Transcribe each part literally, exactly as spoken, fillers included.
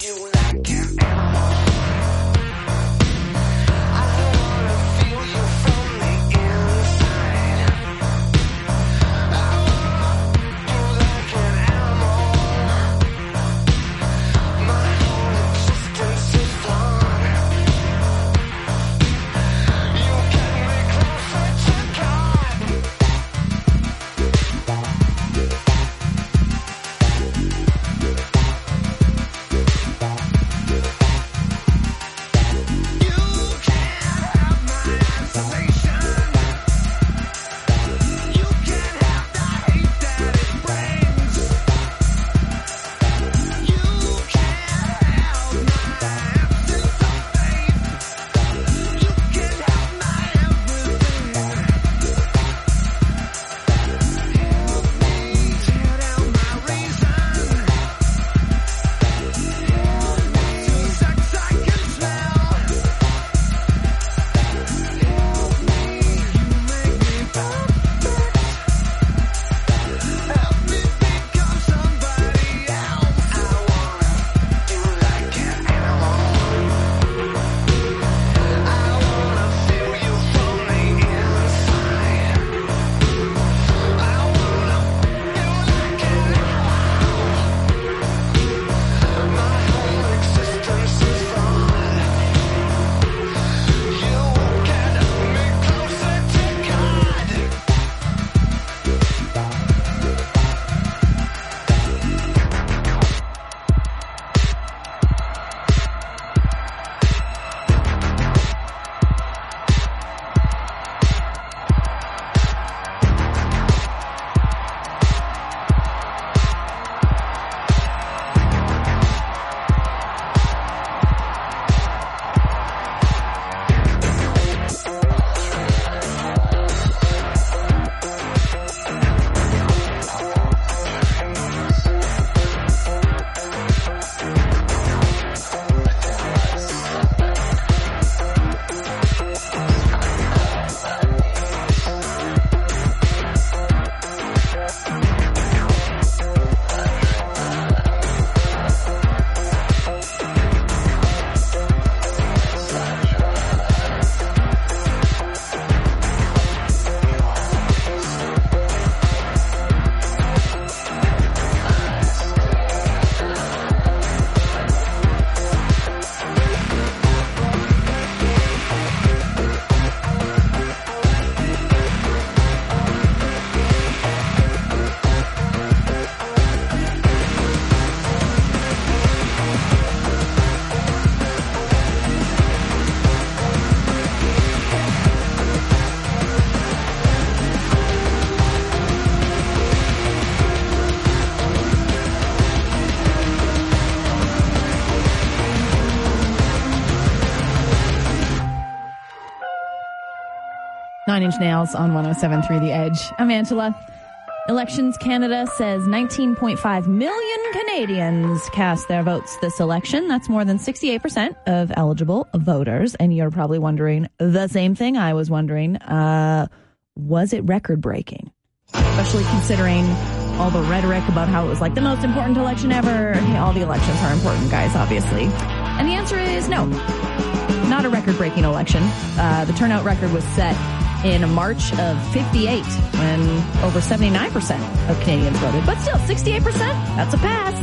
Nine Inch Nails on one oh seven point three The Edge. I'm Angela. Elections Canada says nineteen point five million Canadians cast their votes this election. That's more than sixty-eight percent of eligible voters. And you're probably wondering the same thing I was wondering. Uh, was it record-breaking? Especially considering all the rhetoric about how it was like the most important election ever. Hey, all the elections are important, guys, obviously. And the answer is no. Not a record-breaking election. Uh, the turnout record was set in March of fifty-eight, when over seventy-nine percent of Canadians voted. But still, sixty-eight percent, that's a pass.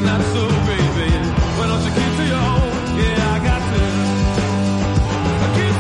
I keep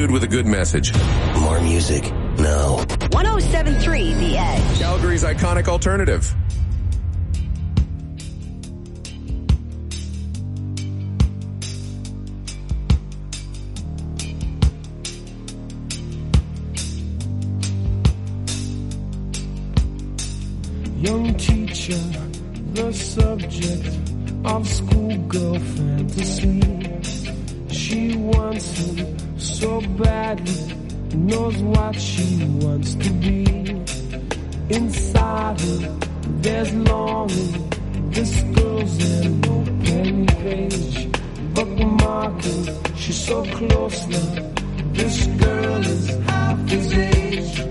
dude with a good message. More music? No. one oh seven point three The Edge. Calgary's iconic alternative. Young teacher, the subject of schoolgirl fantasy. She wants him so badly, knows what she wants to be. Inside her, there's longing. This girl's an open page, but the marker, she's so close now. This girl is half his age.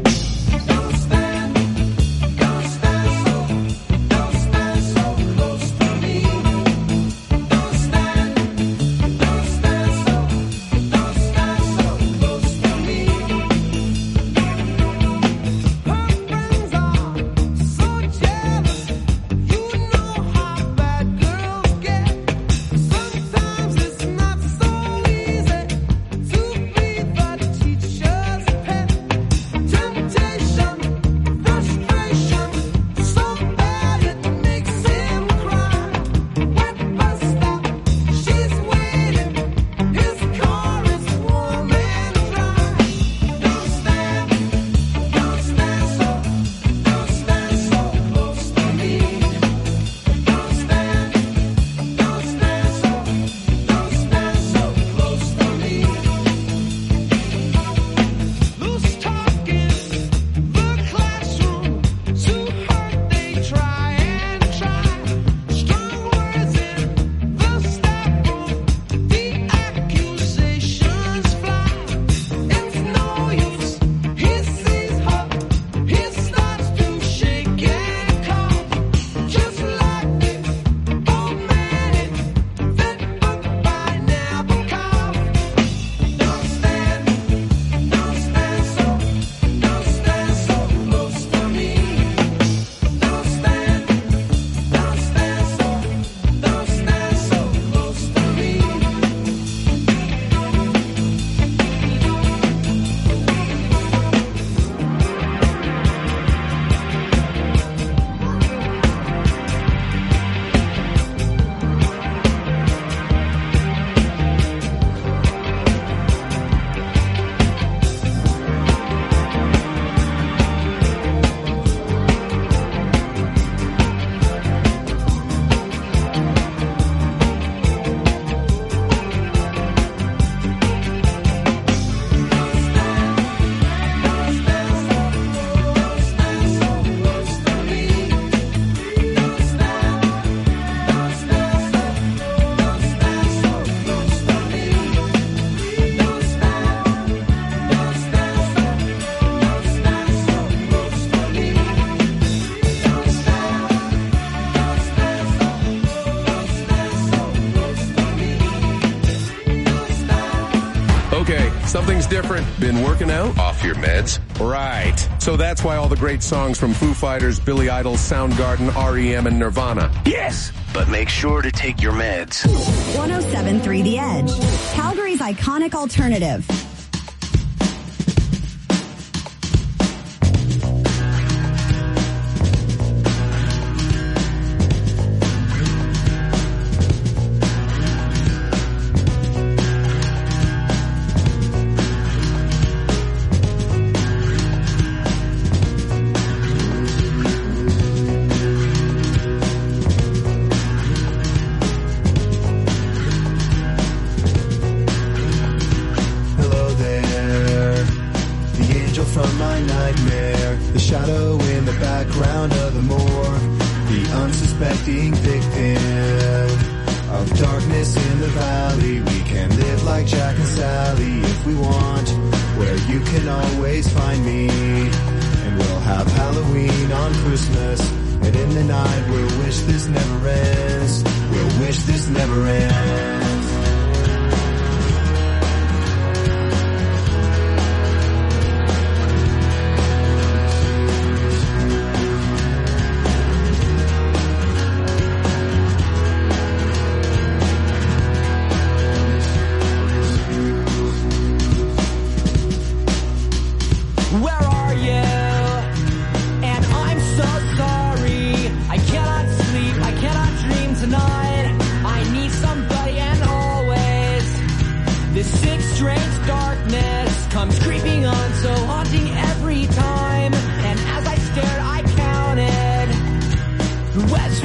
Something's different. Been working out? Off your meds? Right. So that's why all the great songs from Foo Fighters, Billy Idol, Soundgarden, R E M, and Nirvana. Yes, but make sure to take your meds. one oh seven point three The Edge. Calgary's iconic alternative.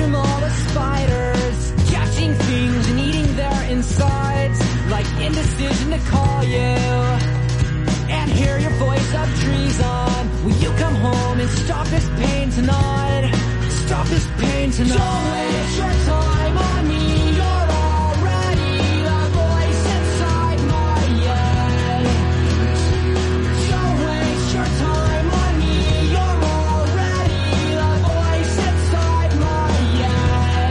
from all the spiders, catching things and eating their insides, like indecision to call you and hear your voice of treason. Will you come home and stop this pain tonight? Stop this pain tonight. Don't waste your time on me. You're already the voice inside my head. Don't waste your time on me. You're already the voice inside my head.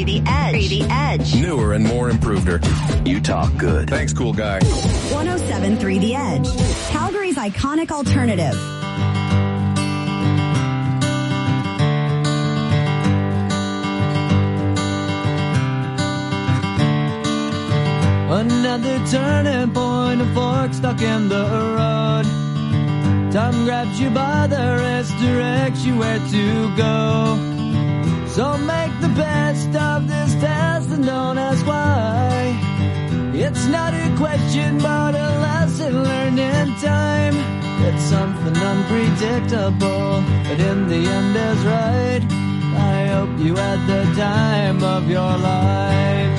three The Edge. three The Edge. Newer and more improveder. You talk good. Thanks, cool guy. one oh seven point three The Edge. Calgary's iconic alternative. Another turning point, a fork stuck in the road. Time grabs you by the wrist, directs you where to go. So make the best of this test and don't ask why. It's not a question but a lesson learned in time. It's something unpredictable, but in the end is right. I hope you had the time of your life.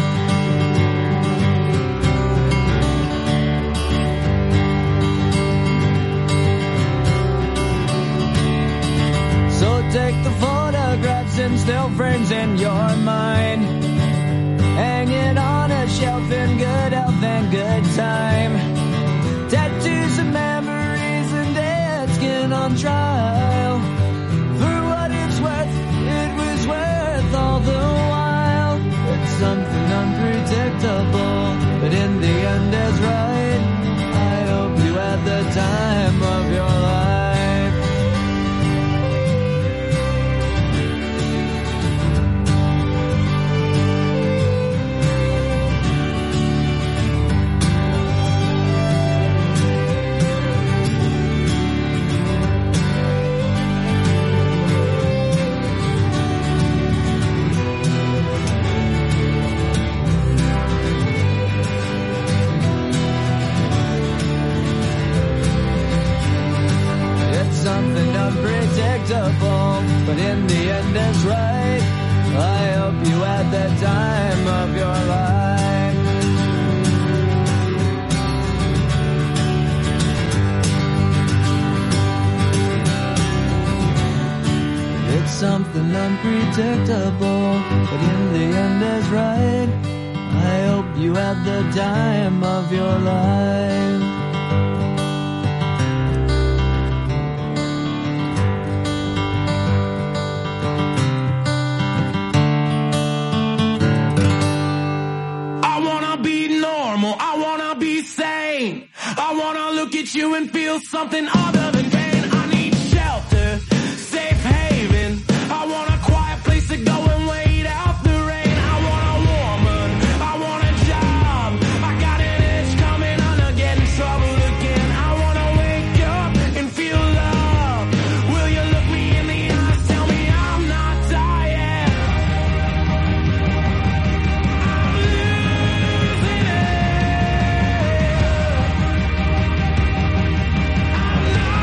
So take the photographs and still frames in your mind. Hang it on a shelf in good health and good time. Tattoos and memories and dead skin on trial. For what it's worth, it was worth all the while. It's something unpredictable, but in the end is right. I hope you had the time of your life. Something unpredictable, but in the end is right. I hope you had the time of your life. It's something unpredictable, but in the end is right. I hope you had the time of your life. I wanna look at you and feel something other than pain. I need shelter, safe haven. I want a quiet place to go and wait out the rain. I want a woman, I want a job. I got an itch coming on to get in trouble again. I wanna wake up and feel love. Will you look me in the eyes, tell me I'm not dying? I'm losing it. I'm not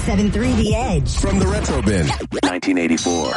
seven point three The Edge. From the Retro Bin. nineteen eighty-four.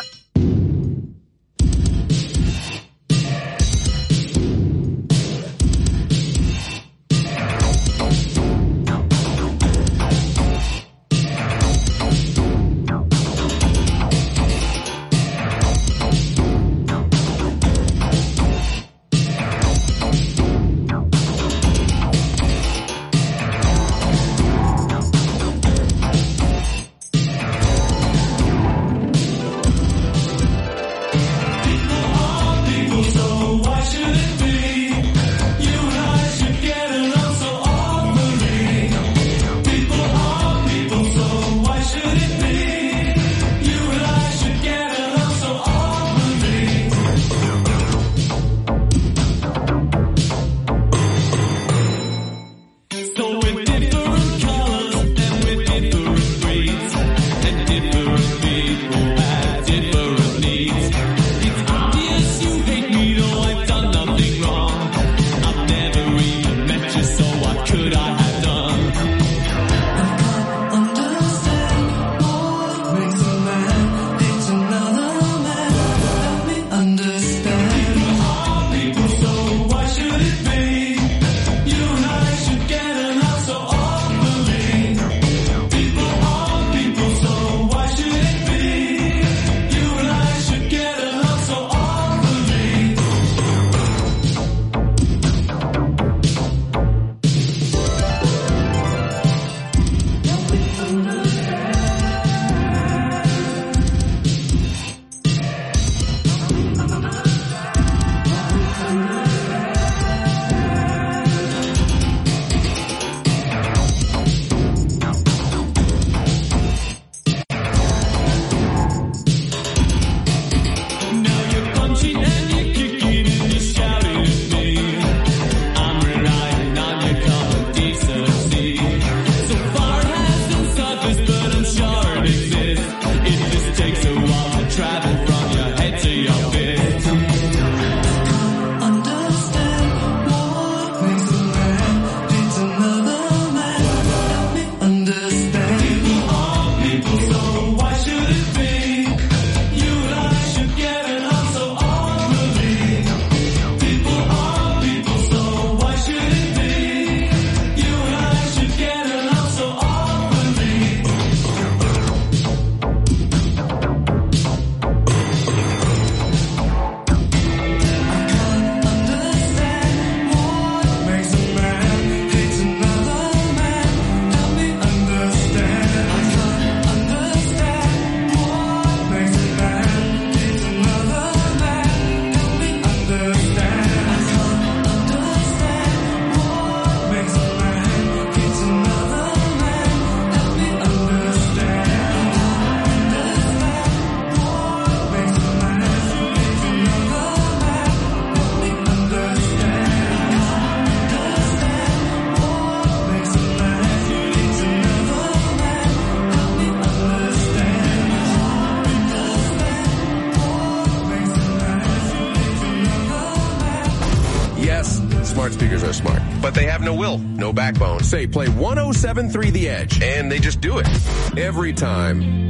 Smart speakers are smart, but they have no will, no backbone. Say, play one oh seven point three The Edge, and they just do it. Every time.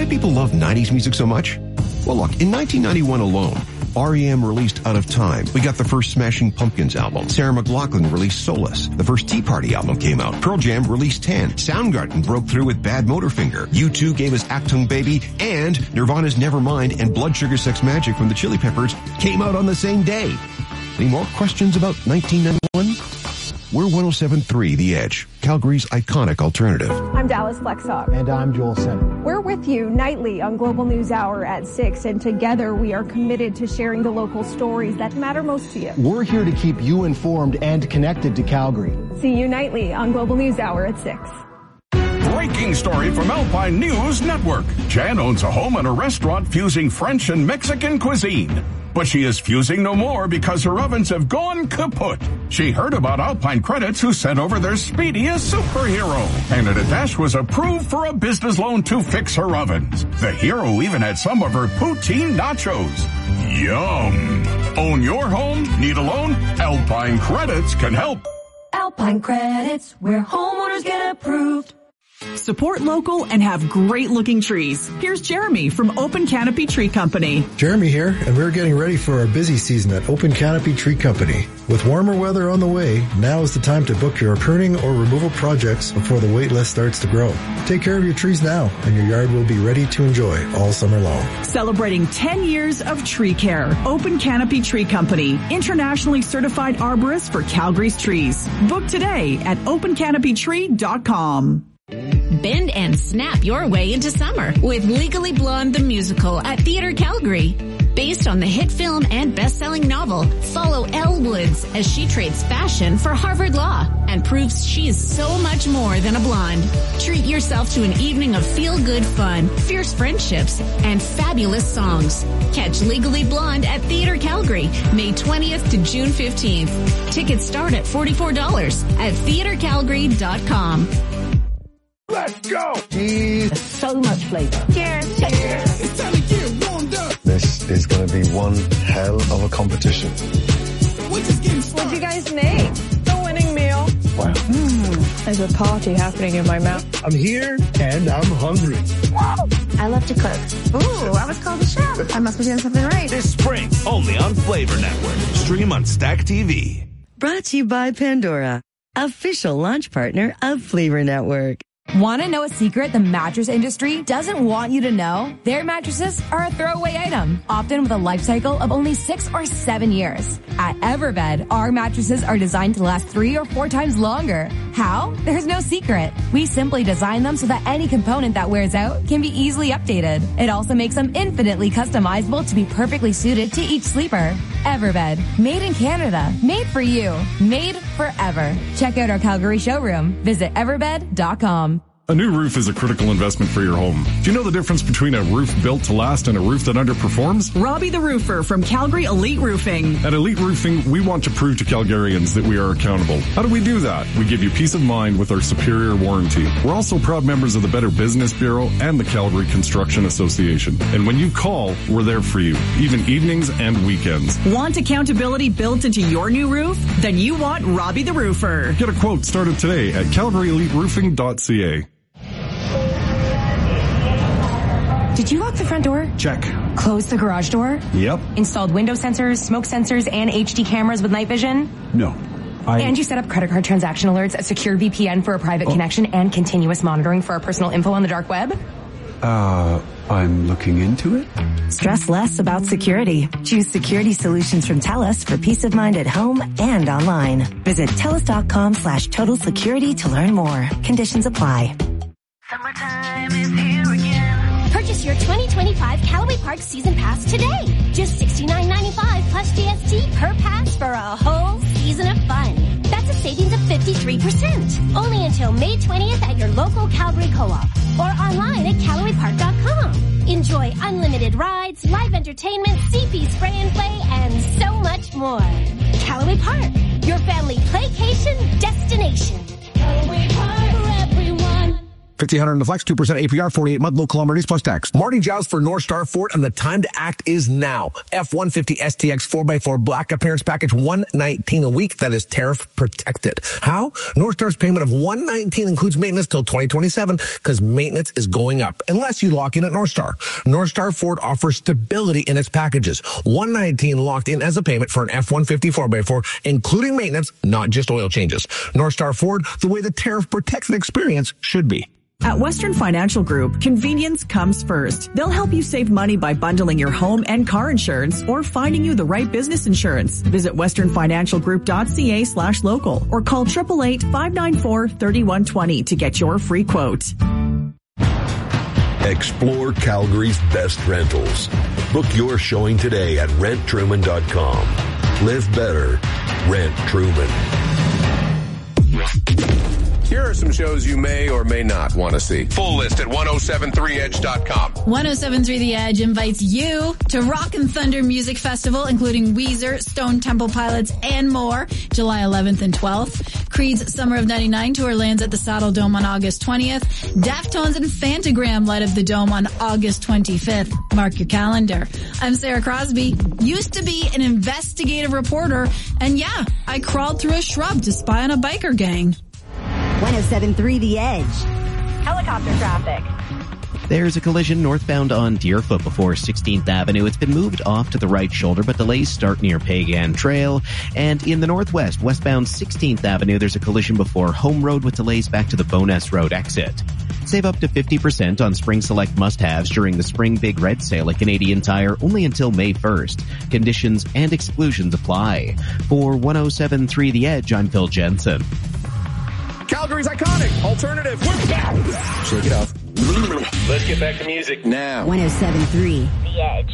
people love nineties music so much? Well, look, in nineteen ninety-one alone, R E M released Out of Time. We got the first Smashing Pumpkins album. Sarah McLachlan released Solace. The first Tea Party album came out. Pearl Jam released ten. Soundgarden broke through with Bad Motorfinger. U two gave us Achtung Baby, and Nirvana's Nevermind and Blood Sugar Sex Magic from the Chili Peppers came out on the same day. Any more questions about nineteen ninety-one? We're one oh seven point three The Edge, Calgary's iconic alternative. I'm Dallas Flexhawk. And I'm Joel Center. We're with you nightly on Global News Hour at six, and together we are committed to sharing the local stories that matter most to you. We're here to keep you informed and connected to Calgary. See you nightly on Global News Hour at six. Breaking story from Alpine News Network. Jan owns a home and a restaurant fusing French and Mexican cuisine. But she is fusing no more because her ovens have gone kaput. She heard about Alpine Credits, who sent over their speediest superhero. Canada Dash was approved for a business loan to fix her ovens. The hero even had some of her poutine nachos. Yum! Own your home? Need a loan? Alpine Credits can help. Alpine Credits, where homeowners get approved. Support local and have great-looking trees. Here's Jeremy from Open Canopy Tree Company. Jeremy here, and we're getting ready for our busy season at Open Canopy Tree Company. With warmer weather on the way, now is the time to book your pruning or removal projects before the wait list starts to grow. Take care of your trees now, and your yard will be ready to enjoy all summer long. Celebrating ten years of tree care. Open Canopy Tree Company, internationally certified arborist for Calgary's trees. Book today at open canopy tree dot com. Bend and snap your way into summer with Legally Blonde the Musical at Theatre Calgary. Based on the hit film and best-selling novel, follow Elle Woods as she trades fashion for Harvard Law and proves she is so much more than a blonde. Treat yourself to an evening of feel-good fun, fierce friendships, and fabulous songs. Catch Legally Blonde at Theatre Calgary, May twentieth to June fifteenth. Tickets start at forty-four dollars at theatre calgary dot com. Let's go! Jeez. So much flavor. Cheers. Cheers. It's time to get warmed up. This is going to be one hell of a competition. What'd you guys make? The winning meal. Wow. Mm, there's a party happening in my mouth. I'm here and I'm hungry. I love to cook. Ooh, I was called a chef. I must be doing something right. This spring, only on Flavor Network. Stream on Stack T V. Brought to you by Pandora, official launch partner of Flavor Network. Want to know a secret the mattress industry doesn't want you to know? Their mattresses are a throwaway item, often with a life cycle of only six or seven years. At Everbed, our mattresses are designed to last three or four times longer. How? There's no secret. We simply design them so that any component that wears out can be easily updated. It also makes them infinitely customizable to be perfectly suited to each sleeper. Everbed, made in Canada, made for you, made forever. Check out our Calgary showroom. Visit everbed dot com. A new roof is a critical investment for your home. Do you know the difference between a roof built to last and a roof that underperforms? Robbie the Roofer from Calgary Elite Roofing. At Elite Roofing, we want to prove to Calgarians that we are accountable. How do we do that? We give you peace of mind with our superior warranty. We're also proud members of the Better Business Bureau and the Calgary Construction Association. And when you call, we're there for you, even evenings and weekends. Want accountability built into your new roof? Then you want Robbie the Roofer. Get a quote started today at calgary elite roofing dot c a. Did you lock the front door? Check. Close the garage door? Yep. Installed window sensors, smoke sensors, and H D cameras with night vision? No. I... And you set up credit card transaction alerts, a secure V P N for a private oh. connection, and continuous monitoring for our personal info on the dark web? Uh, I'm looking into it. Stress less about security. Choose security solutions from TELUS for peace of mind at home and online. Visit telus.com slash total security to learn more. Conditions apply. Summertime is here again. Purchase your twenty twenty-five Callaway Park Season Pass today. Just sixty-nine ninety-five plus G S T per pass for a whole season of fun. That's a savings of fifty-three percent. Only until May twentieth at your local Calgary Co-op or online at callaway park dot com. Enjoy unlimited rides, live entertainment, C P spray and play, and so much more. Callaway Park, your family playcation destination. Callaway Park for everyone. fifteen hundred in the flex, two percent A P R, forty-eight month, low kilometers plus tax. Marty Giles for North Star Ford, and the time to act is now. F one fifty S T X four by four Black Appearance Package, one nineteen a week. That is tariff protected. How? North Star's payment of one nineteen includes maintenance till twenty twenty-seven because maintenance is going up unless you lock in at North Star. North Star Ford offers stability in its packages. one nineteen locked in as a payment for an F one fifty four by four, including maintenance, not just oil changes. North Star Ford, the way the tariff protected experience should be. At Western Financial Group, convenience comes first. They'll help you save money by bundling your home and car insurance or finding you the right business insurance. Visit westernfinancialgroup.ca slash local or call eight eight eight, five nine four, three one two zero to get your free quote. Explore Calgary's best rentals. Book your showing today at rent truman dot com. Live better. Rent Truman. Here are some shows you may or may not want to see. Full list at ten seventy-three edge dot com. ten seventy-three The Edge invites you to Rock and Thunder Music Festival, including Weezer, Stone Temple Pilots, and more, July eleventh and twelfth. Creed's Summer of ninety-nine tour lands at the Saddle Dome on August twentieth. Deftones and Fantagram light up the Dome on August twenty-fifth. Mark your calendar. I'm Sarah Crosby. Used to be an investigative reporter, and yeah, I crawled through a shrub to spy on a biker gang. ten seventy-three The Edge. Helicopter traffic. There's a collision northbound on Deerfoot before sixteenth Avenue. It's been moved off to the right shoulder, but delays start near Pagan Trail. And in the northwest, westbound sixteenth Avenue, there's a collision before Home Road with delays back to the Bowness Road exit. Save up to fifty percent on Spring Select must-haves during the Spring Big Red Sale at Canadian Tire only until May first. Conditions and exclusions apply. For ten seventy-three The Edge, I'm Phil Jensen. Calgary's iconic alternative. We're back. Shake it off. Let's get back to music now. ten seventy-three The Edge.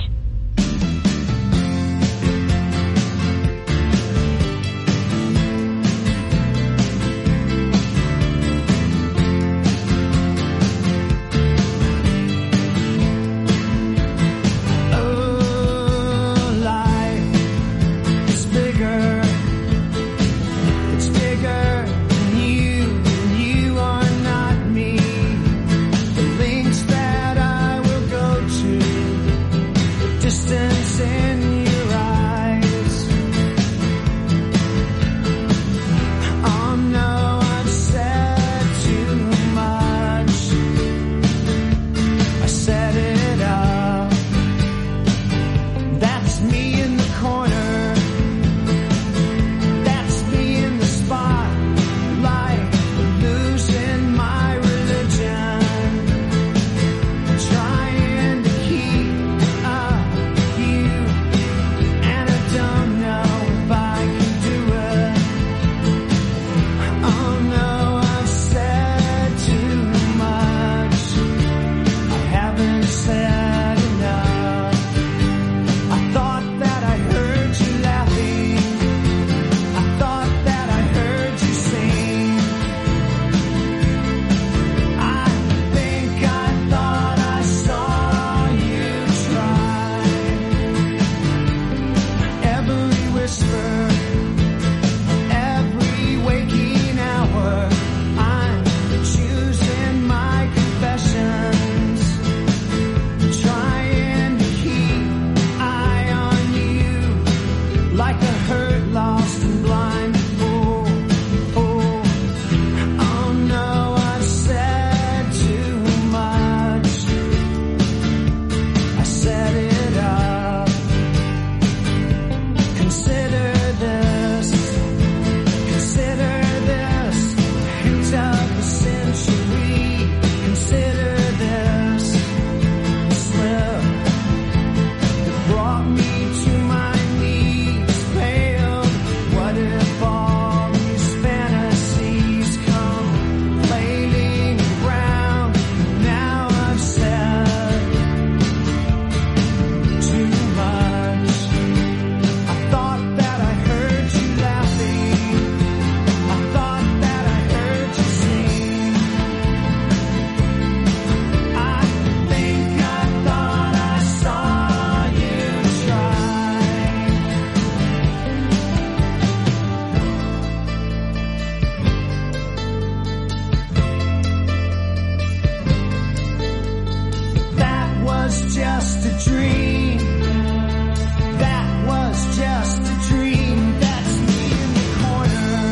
was just a dream. That was just a dream. That's me in the corner.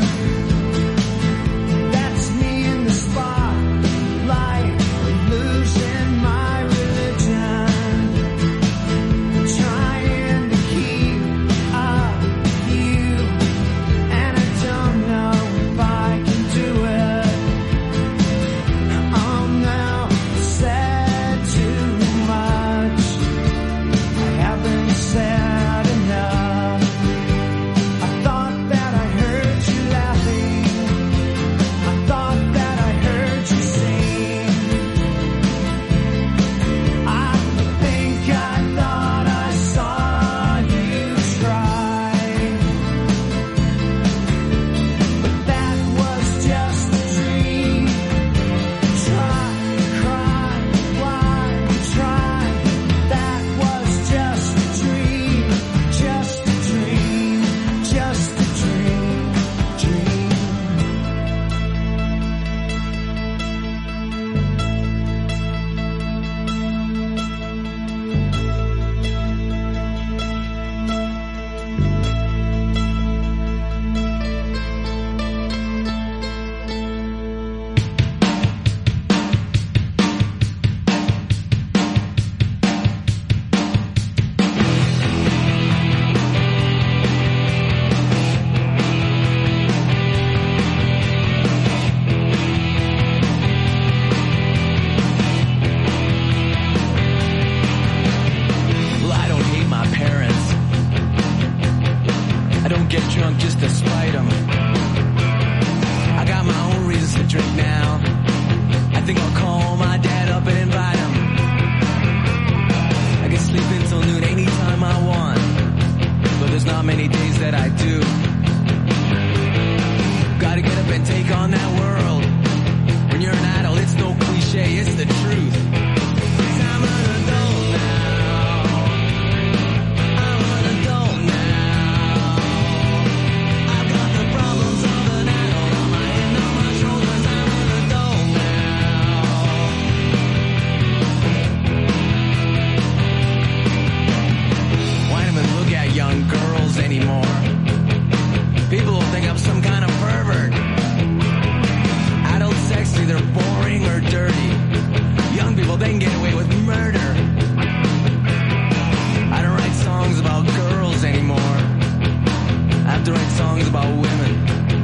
That's me in the spotlight, losing my religion, trying to keep up with you, and I don't know if I can do it. I'm now said too much. I haven't said enough. I thought that I heard you laughing. I thought that I heard you sing. I think I thought I saw you try. But that was just a dream. Try, cry, why try? That was just a dream. Just a dream. Just a dream. Dream. Well, I don't hate my parents. I don't get drunk just to spite them. I got my own reasons to drink now. I think I'll call my dad up and invite him. I can sleep until noon anytime I want, but there's not many days that I do. Gotta get up and take on that world. When you're an adult, it's no cliche, it's the truth. 'Cause I'm an adult now. I'm an adult now. I've got the problems of an adult on my head, on my shoulders. I'm an adult now. Why don't even look at young girls anymore? People will think I'm some kind of pervert. Adult sex, either boring or dirty. Young people, they can get away with murder. I don't write songs about girls anymore. I have to write songs about women.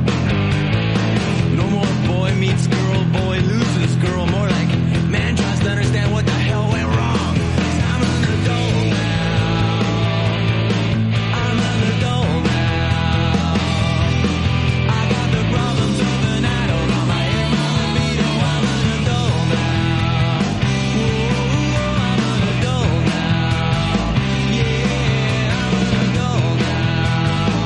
No more boy meets girl, boy loses girl. More like man tries to understand what the hell went wrong. 'Cause I'm an adult now. I'm an adult now. I got the problems of an adult on my head, my libido. I'm an adult now. Ooh, I'm an adult now. Yeah, I'm an adult now.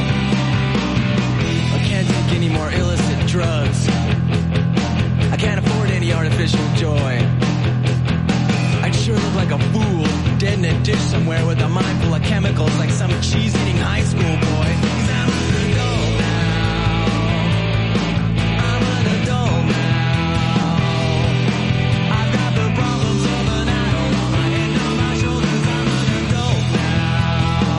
I can't take any more illicit drugs. I can't afford any artificial joy. I'd sure look like a fool, dead in a ditch somewhere with a mind full of chemicals like some cheese-eating high school boy. 'Cause I'm an adult now. I'm an adult now. I've got the problems of an adult on my head, on my shoulders. I'm an adult now.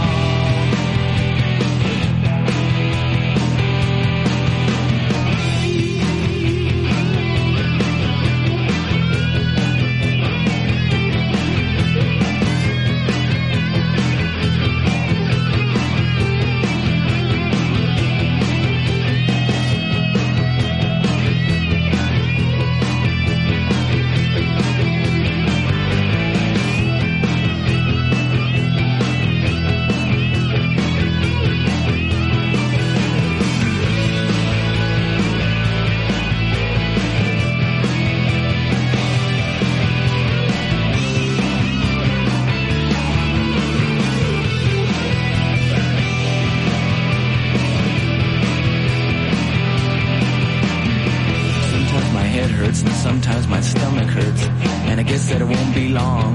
Sometimes my head hurts and sometimes my stomach hurts, and I guess that it won't be long.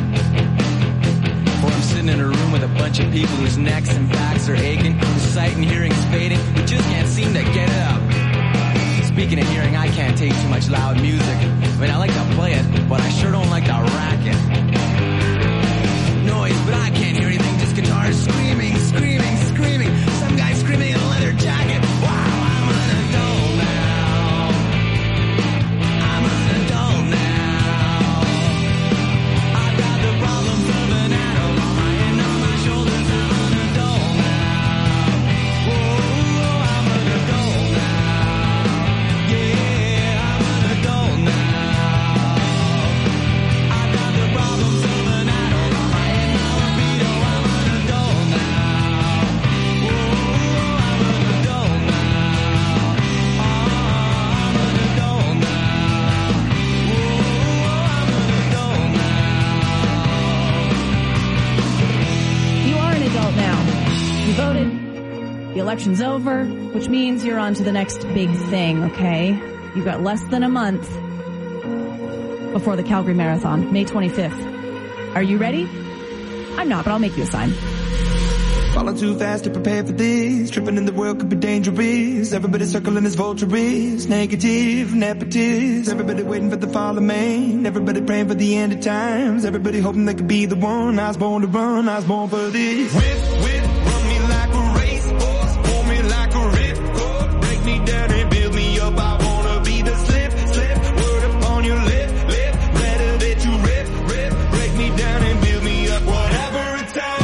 Or I'm sitting in a room with a bunch of people whose necks and backs are aching, whose sight and hearing's fading, who just can't seem to get it up. Speaking of hearing, I can't take too much loud music. I mean, I like to play it, but I sure don't like to rack it. election's over, which means you're on to the next big thing, okay? You've got less than a month before the Calgary Marathon, May twenty-fifth. Are you ready? I'm not, but I'll make you a sign. Falling too fast to prepare for this. Tripping in the world could be dangerous. Everybody circling as vultures. Negative, nepotist. Everybody waiting for the fall of man. Everybody praying for the end of times. Everybody hoping they could be the one. I was born to run, I was born for this. Whip, whip, run me like a racehorse. Pull me like a ripcord. Break me down and build me up. I wanna be the slip, slip. Word upon your lip, lip. Better that you rip, rip. Break me down and build me up. Whatever it takes.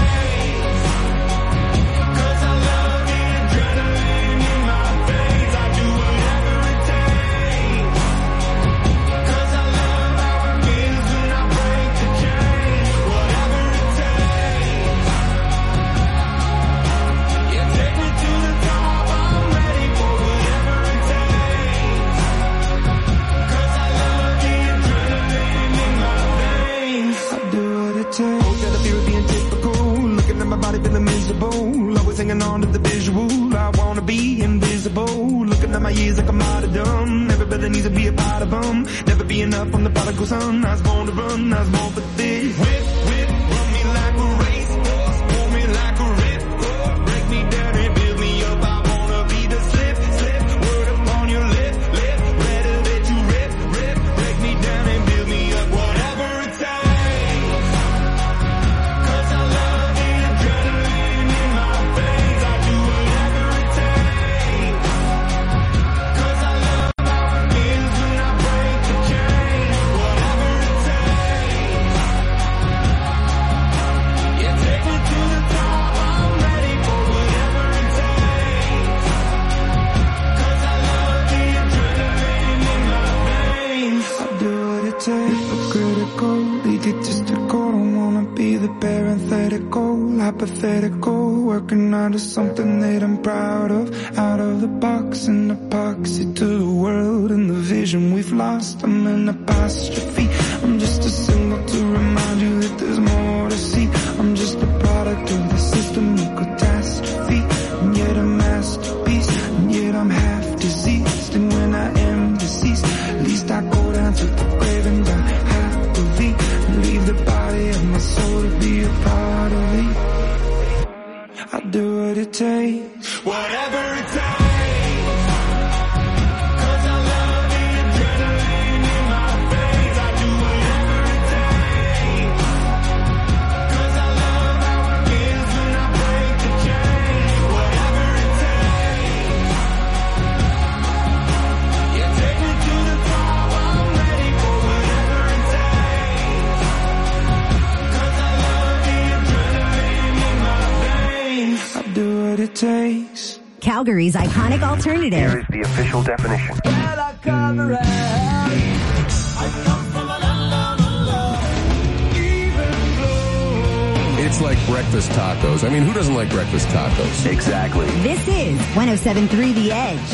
Feeling miserable, always hanging on to the visual. I wanna be invisible, looking at my years like I'm out of dumb. Everybody needs to be a part of them. Never be enough from the prodigal son. I was born to run, I was born for this. Whip, whip, run me like a racehorse, pull me like a ripcord. Break me down and build me up. I wanna be the slip, slip. Word upon your lip, lip. Better that you rip, rip. Break me down and build me up. Whatever it takes. Hypothetical, working out of something that I'm proud of. Out of the box, an epoxy to the world and the vision we've lost. I'm an apostrophe. I'm just a symbol to remind you that there's more to see. I'm just a product of the system of catastrophe. And yet a masterpiece, and yet I'm half diseased. And when I am deceased, at least I go down to the grave and die happily. And leave the body of my soul to be a part of it. I do what it takes, whatever it takes. Cause I love the adrenaline in my veins. I do whatever it takes. Cause I love how it feels when I break the chains. Whatever it takes. Yeah, take me to the top. I'm ready for whatever it takes. Cause I love the adrenaline in my veins. I do what it takes. Calgary's iconic alternative. Here is the official definition. Well, I come around. I come from a land of love. Even flow. It's like breakfast tacos. I mean, who doesn't like breakfast tacos? Exactly. This is one oh seven point three The Edge.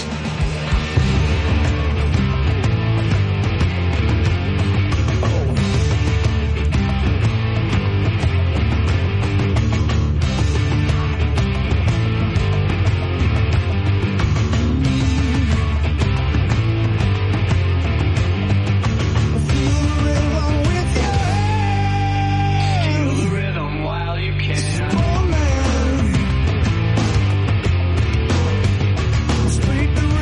Speak the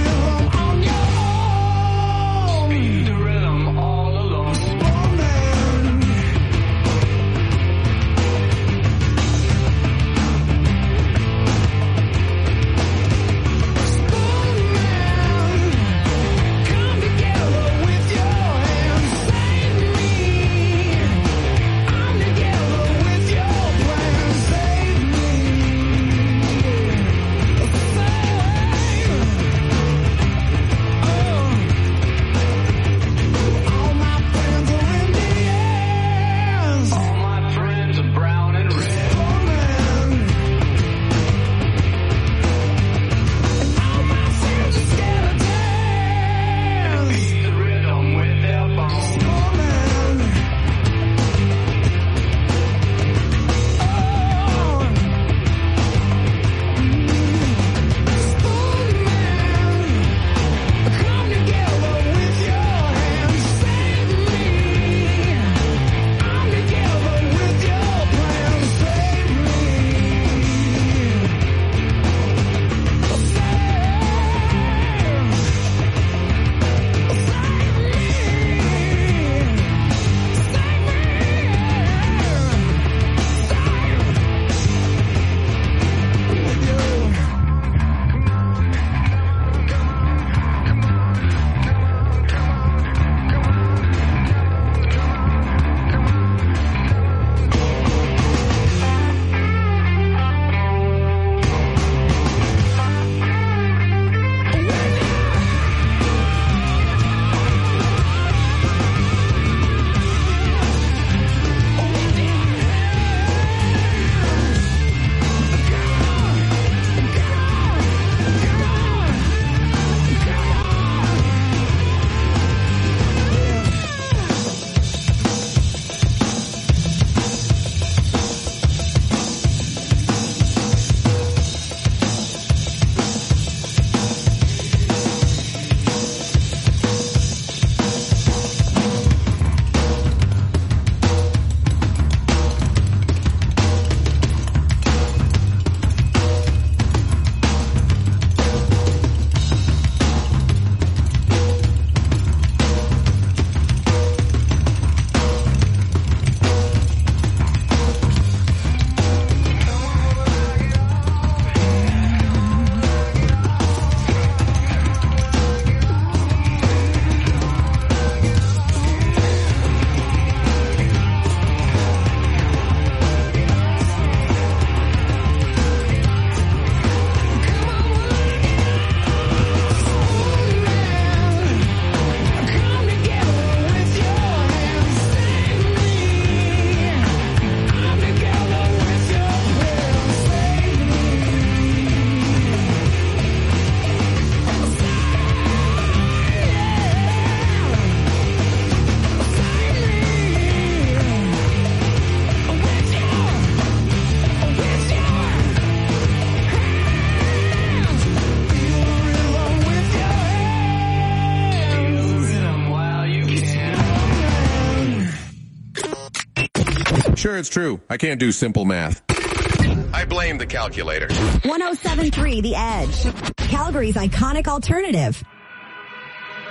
Sure, it's true. I can't do simple math. I blame the calculator. one oh seven point three The Edge. Calgary's iconic alternative.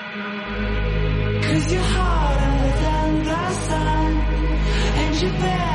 Cause you're harder than the sun, and you're better.